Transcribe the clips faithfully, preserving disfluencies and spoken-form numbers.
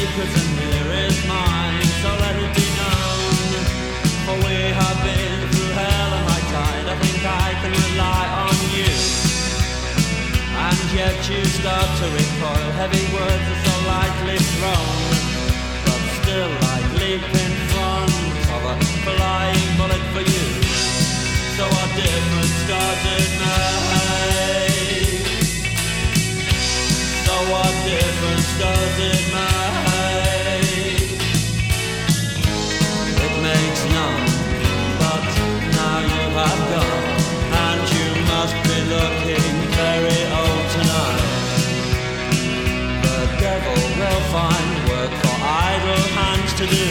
secret and here is mine, so let it be known. For we have been through hell and high tide, I think I can rely on you. And yet you start to recoil, heavy words are so lightly thrown, but still I leap in front of a flying bullet for you. So what difference does it make? So what difference does it make? It makes none, but now you have gone, and you must be looking very old tonight. The devil will find work for idle hands to do.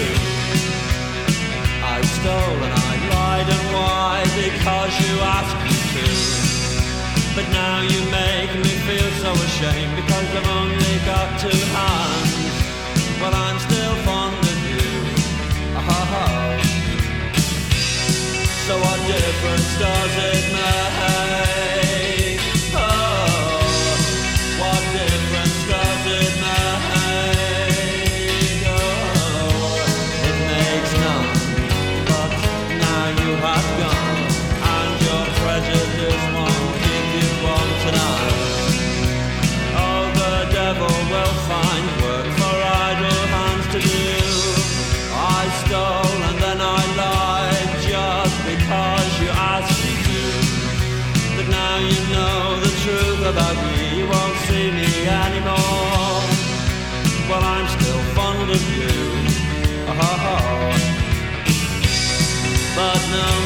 I stole and I lied, and why? Because you asked me to. But now you make me feel so ashamed, because I've only got two hands. But I'm still fond of you. Oh. So what difference does it make? Oh, what difference does it make? Oh, it makes none, but now you have gone, and your prejudice won't keep you warm tonight. Oh, the devil will find work for idle hands to do. I stole and then I lied just because you asked me to. But now you know the truth about me, you won't see me anymore. Well, I'm still fond of you. Oh, but no